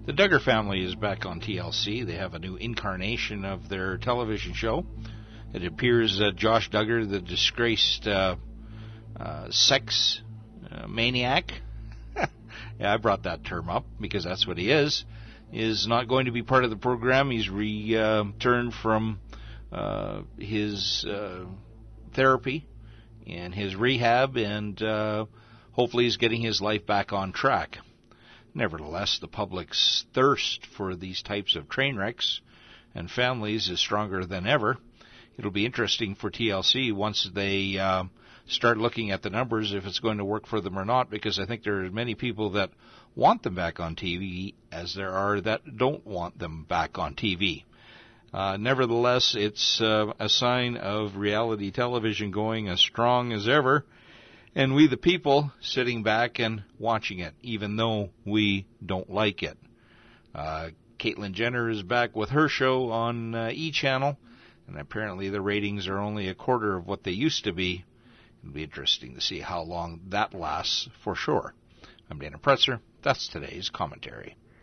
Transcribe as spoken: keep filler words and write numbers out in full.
The Duggar family is back on T L C. They have a new incarnation of their television show. It appears that Josh Duggar, the disgraced uh, uh, sex uh, maniac, yeah, I brought that term up because that's what he is, is not going to be part of the program. He's returned from uh, his uh, therapy and his rehab, and uh, hopefully he's getting his life back on track. Nevertheless, the public's thirst for these types of train wrecks and families is stronger than ever. It'll be interesting for T L C once they uh, start looking at the numbers if it's going to work for them or not, because I think there are as many people that want them back on T V as there are that don't want them back on T V. Uh, nevertheless, it's uh, a sign of reality television going as strong as ever, and we the people sitting back and watching it, even though we don't like it. Uh, Caitlyn Jenner is back with her show on uh, E! Channel, and apparently the ratings are only a quarter of what they used to be. It'll be interesting to see how long that lasts for sure. I'm Dana Pretzer. That's today's commentary.